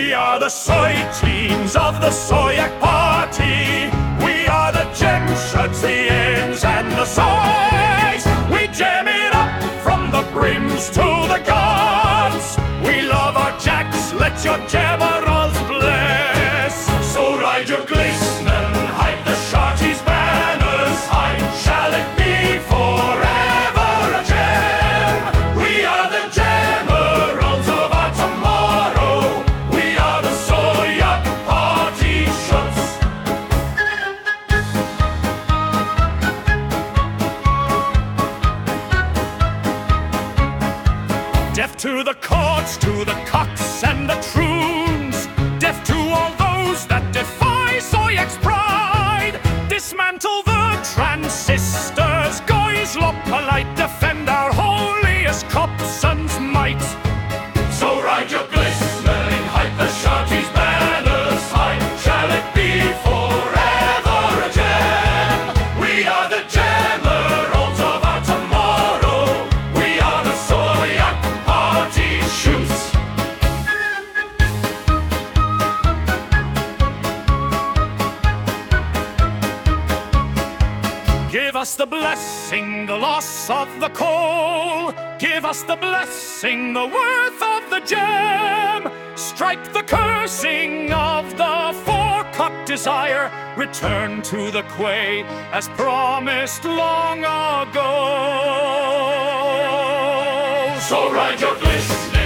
We are the soy teens of the Soyak party. We are the Gemshuds, the Ends, and the Soys. We jam it up from the brims to the gods. We love our jacks, let your jammerals bless. So ride your glistening, hide the Sharties' banners high. Shall it be forever a gem? We are the jammerals of our tomorrow. We are the Soyak party shuts. Deaf to the chords, to the cocks and the troons. Deaf to all those that defy Soyak's pride. Dismantle the transistors, guys, look polite. Defend our holiest Copson's might. So ride your glistening, hide the Sharties' banners high. Shall it be forever a gem? We are the jammerals of our tomorrow. We are the Soyak party shoots. Give us the blessing, the loss of the coal. Give us the blessing, the worth of the gem. Strike the cursing of the four-cup desire. Return to the quay as promised long ago. So ride your glistening